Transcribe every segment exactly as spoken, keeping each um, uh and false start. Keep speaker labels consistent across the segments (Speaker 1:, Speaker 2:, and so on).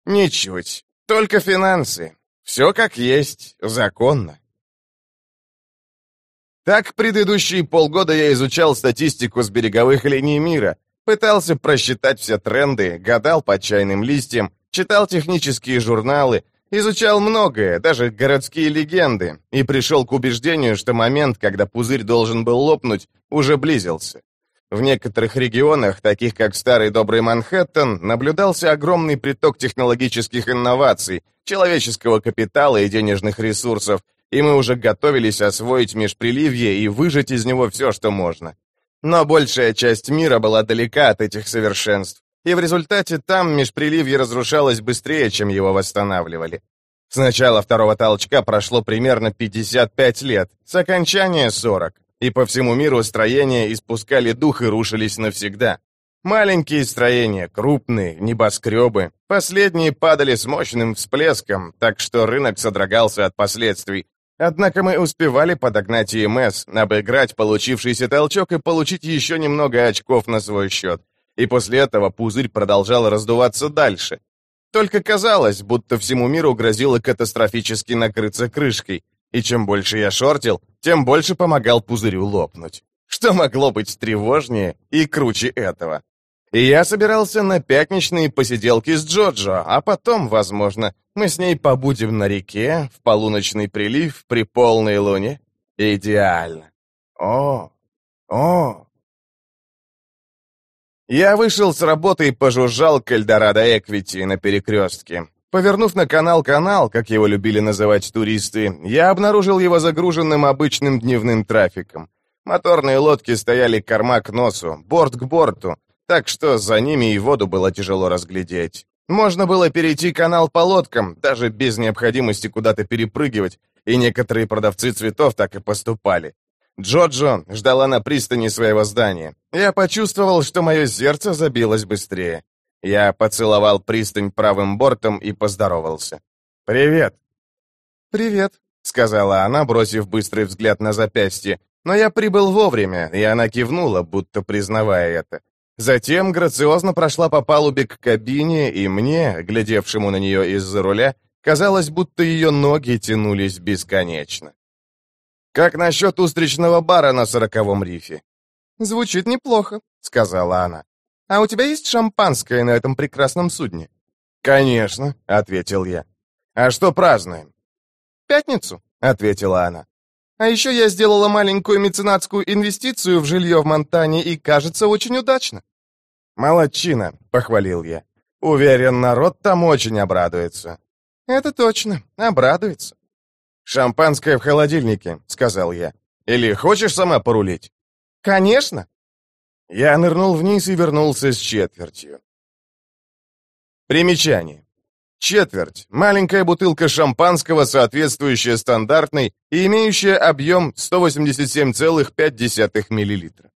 Speaker 1: Ничуть. Только финансы. Все как есть, законно. Так предыдущие полгода я изучал статистику с береговых линий мира, пытался просчитать все тренды, гадал по чайным листьям, читал технические журналы, изучал многое, даже городские легенды, и пришел к убеждению, что момент, когда пузырь должен был лопнуть, уже близился. В некоторых регионах, таких как старый добрый Манхэттен, наблюдался огромный приток технологических инноваций, человеческого капитала и денежных ресурсов, и мы уже готовились освоить межприливье и выжать из него все, что можно. Но большая часть мира была далека от этих совершенств, и в результате там межприливье разрушалось быстрее, чем его восстанавливали. С начала второго толчка прошло примерно пятьдесят пять лет, с окончания сорок, и по всему миру строения испускали дух и рушились навсегда. Маленькие строения, крупные, небоскребы, последние падали с мощным всплеском, так что рынок содрогался от последствий. Однако мы успевали подогнать И Эм Эс, обыграть получившийся толчок и получить еще немного очков на свой счет. И после этого пузырь продолжал раздуваться дальше. Только казалось, будто всему миру грозило катастрофически накрыться крышкой. И чем больше я шортил, тем больше помогал пузырю лопнуть. Что могло быть тревожнее и круче этого? И я собирался на пятничные посиделки с Джоджо, а потом, возможно, мы с ней побудем на реке, в полуночный прилив, при полной луне. Идеально. О, о. Я вышел с работы и пожужжал к Эльдорадо Эквити на перекрестке. Повернув на канал-канал, как его любили называть туристы, я обнаружил его загруженным обычным дневным трафиком. Моторные лодки стояли корма к носу, борт к борту, так что за ними и воду было тяжело разглядеть. Можно было перейти канал по лодкам, даже без необходимости куда-то перепрыгивать, и некоторые продавцы цветов так и поступали. Джоджо ждала на пристани своего здания. Я почувствовал, что мое сердце забилось быстрее. Я поцеловал пристань правым бортом и поздоровался. «Привет!» «Привет», — сказала она, бросив быстрый взгляд на запястье, но я прибыл вовремя, и она кивнула, будто признавая это. Затем грациозно прошла по палубе к кабине, и мне, глядевшему на нее из-за руля, казалось, будто ее ноги тянулись бесконечно. «Как насчет устричного бара на сороковом рифе?» «Звучит неплохо», — сказала она. «А у тебя есть шампанское на этом прекрасном судне?» «Конечно», — ответил я. «А что празднуем?» «Пятницу», — ответила она. «А еще я сделала маленькую меценатскую инвестицию в жилье в Монтане, и, кажется, очень удачно». «Молодчина», — похвалил я. «Уверен, народ там очень обрадуется». «Это точно, обрадуется». «Шампанское в холодильнике», — сказал я. «Или хочешь сама порулить?» «Конечно». Я нырнул вниз и вернулся с четвертью. Примечание. Четверть. Маленькая бутылка шампанского, соответствующая стандартной и имеющая объем сто восемьдесят семь целых пять десятых миллилитра.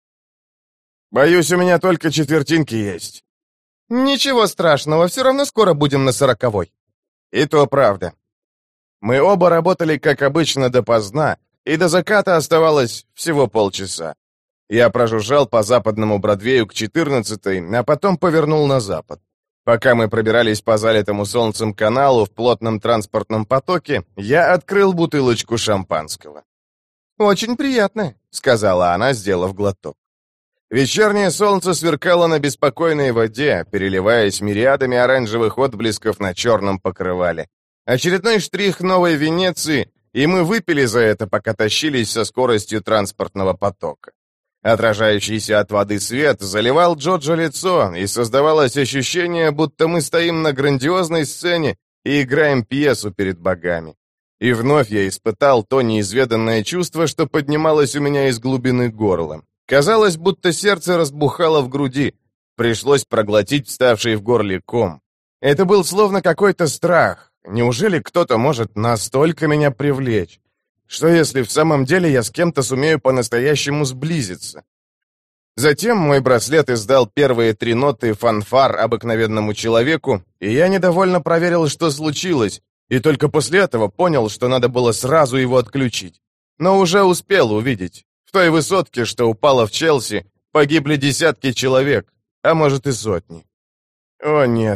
Speaker 1: Боюсь, у меня только четвертинки есть. Ничего страшного, все равно скоро будем на сороковой. И то правда. Мы оба работали, как обычно, допоздна, и до заката оставалось всего полчаса. Я прожужжал по западному Бродвею к четырнадцатой, а потом повернул на запад. Пока мы пробирались по залитому солнцем каналу в плотном транспортном потоке, я открыл бутылочку шампанского. «Очень приятно», — сказала она, сделав глоток. Вечернее солнце сверкало на беспокойной воде, переливаясь мириадами оранжевых отблесков на черном покрывале. Очередной штрих новой Венеции, и мы выпили за это, пока тащились со скоростью транспортного потока. Отражающийся от воды свет заливал Джоджо лицо, и создавалось ощущение, будто мы стоим на грандиозной сцене и играем пьесу перед богами. И вновь я испытал то неизведанное чувство, что поднималось у меня из глубины горла. Казалось, будто сердце разбухало в груди. Пришлось проглотить вставший в горле ком. Это был словно какой-то страх. Неужели кто-то может настолько меня привлечь? Что если в самом деле я с кем-то сумею по-настоящему сблизиться? Затем мой браслет издал первые три ноты фанфар обыкновенному человеку, и я недовольно проверил, что случилось, и только после этого понял, что надо было сразу его отключить. Но уже успел увидеть. В той высотке, что упала в Челси, погибли десятки человек, а может и сотни. О нет,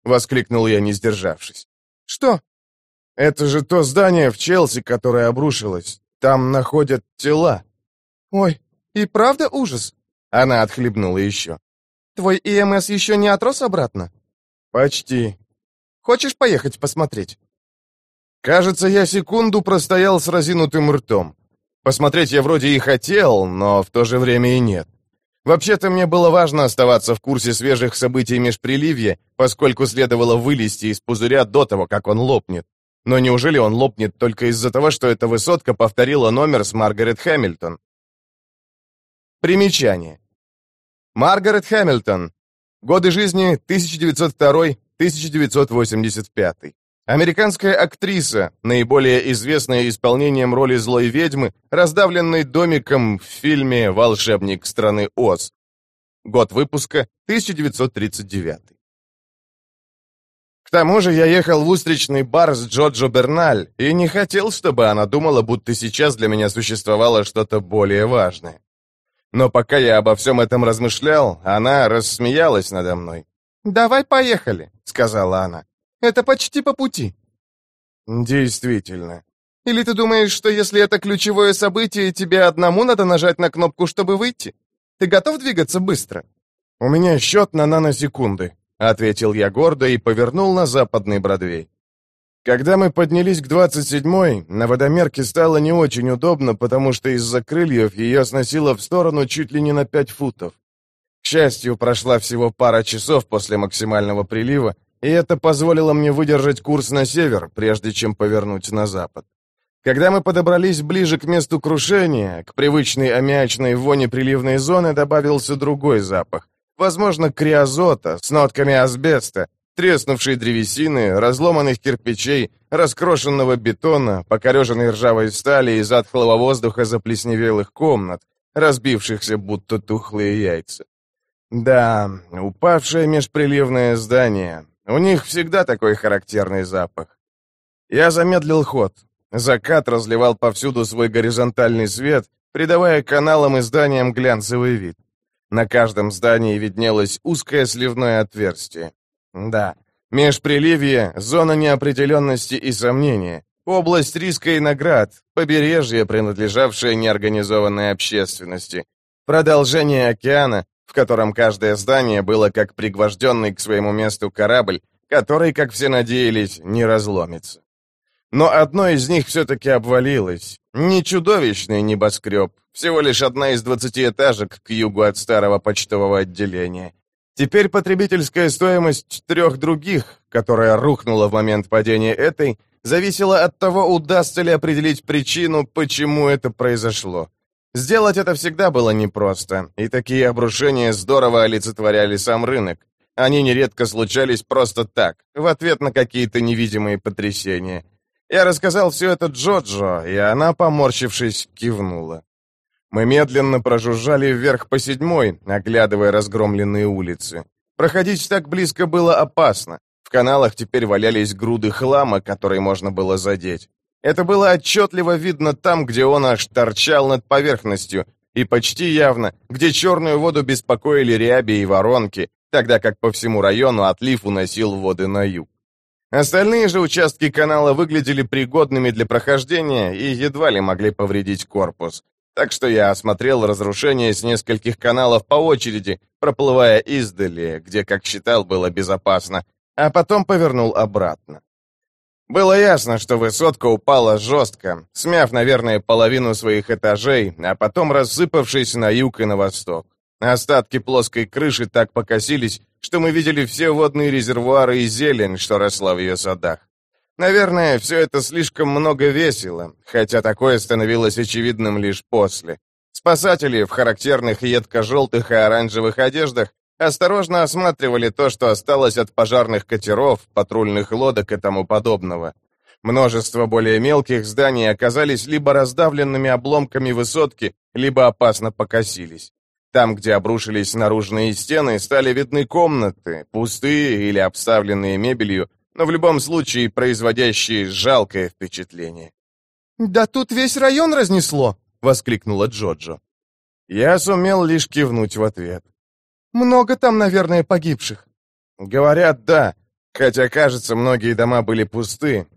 Speaker 1: воскликнул я, не сдержавшись.
Speaker 2: «Что?»
Speaker 1: «Это же то здание в Челси, которое обрушилось. Там находят тела».
Speaker 2: «Ой, и правда ужас?»
Speaker 1: Она отхлебнула еще.
Speaker 2: «Твой И Эм Эс еще не отрос обратно?»
Speaker 1: «Почти».
Speaker 2: «Хочешь поехать посмотреть?»
Speaker 1: Кажется, я секунду простоял с разинутым ртом. Посмотреть я вроде и хотел, но в то же время и нет. Вообще-то мне было важно оставаться в курсе свежих событий межприливья, поскольку следовало вылезти из пузыря до того, как он лопнет. Но неужели он лопнет только из-за того, что эта высотка повторила номер с Маргарет Хэмилтон? Примечание. Маргарет Хэмилтон. Годы жизни тысяча девятьсот второй — тысяча девятьсот восемьдесят пятый. Американская актриса, наиболее известная исполнением роли злой ведьмы, раздавленной домиком в фильме «Волшебник страны Оз». Год выпуска тысяча девятьсот тридцать девятый. К тому же я ехал в устричный бар с Джоджо Берналь и не хотел, чтобы она думала, будто сейчас для меня существовало что-то более важное. Но пока я обо всем этом размышлял, она рассмеялась надо мной.
Speaker 2: «Давай поехали», — сказала она. «Это почти по пути».
Speaker 1: «Действительно».
Speaker 2: «Или ты думаешь, что если это ключевое событие, тебе одному надо нажать на кнопку, чтобы выйти? Ты готов двигаться быстро?»
Speaker 1: «У меня счет на наносекунды», — ответил я гордо и повернул на западный Бродвей. Когда мы поднялись к двадцать седьмой, на водомерке стало не очень удобно, потому что из-за крыльев ее сносило в сторону чуть ли не на пять футов. К счастью, прошла всего пара часов после максимального прилива, и это позволило мне выдержать курс на север, прежде чем повернуть на запад. Когда мы подобрались ближе к месту крушения, к привычной аммиачной воне приливной зоны добавился другой запах, возможно, криозота с нотками асбеста, треснувшей древесины, разломанных кирпичей, раскрошенного бетона, покореженной ржавой стали и затхлого воздуха заплесневелых комнат, разбившихся будто тухлые яйца. Да, упавшее межприливное здание. У них всегда такой характерный запах. Я замедлил ход. Закат разливал повсюду свой горизонтальный свет, придавая каналам и зданиям глянцевый вид. На каждом здании виднелось узкое сливное отверстие. Да, межприливье — зона неопределенности и сомнения, область риска и наград, побережье, принадлежавшее неорганизованной общественности, продолжение океана, в котором каждое здание было как пригвожденный к своему месту корабль, который, как все надеялись, не разломится. Но одно из них все-таки обвалилось. Не чудовищный небоскреб, всего лишь одна из двадцатиэтажек к югу от старого почтового отделения. Теперь потребительская стоимость трех других, которая рухнула в момент падения этой, зависела от того, удастся ли определить причину, почему это произошло. Сделать это всегда было непросто, и такие обрушения здорово олицетворяли сам рынок. Они нередко случались просто так, в ответ на какие-то невидимые потрясения. Я рассказал все это Джоджо, и она, поморщившись, кивнула. Мы медленно прожужжали вверх по седьмой, оглядывая разгромленные улицы. Проходить так близко было опасно. В каналах теперь валялись груды хлама, который можно было задеть. Это было отчетливо видно там, где он аж торчал над поверхностью, и почти явно, где черную воду беспокоили ряби и воронки, тогда как по всему району отлив уносил воды на юг. Остальные же участки канала выглядели пригодными для прохождения и едва ли могли повредить корпус. Так что я осмотрел разрушения с нескольких каналов по очереди, проплывая издали, где, как считал, было безопасно, а потом повернул обратно. Было ясно, что высотка упала жестко, смяв, наверное, половину своих этажей, а потом рассыпавшись на юг и на восток. Остатки плоской крыши так покосились, что мы видели все водные резервуары и зелень, что росла в ее садах. Наверное, все это слишком много весило, хотя такое становилось очевидным лишь после. Спасатели в характерных едко-желтых и оранжевых одеждах осторожно осматривали то, что осталось от пожарных катеров, патрульных лодок и тому подобного. Множество более мелких зданий оказались либо раздавленными обломками высотки, либо опасно покосились. Там, где обрушились наружные стены, стали видны комнаты, пустые или обставленные мебелью, но в любом случае производящие жалкое впечатление.
Speaker 2: «Да тут весь район разнесло!» — воскликнула Джоджо.
Speaker 1: Я сумел лишь кивнуть в ответ.
Speaker 2: «Много там, наверное, погибших».
Speaker 1: «Говорят, да. Хотя, кажется, многие дома были пусты,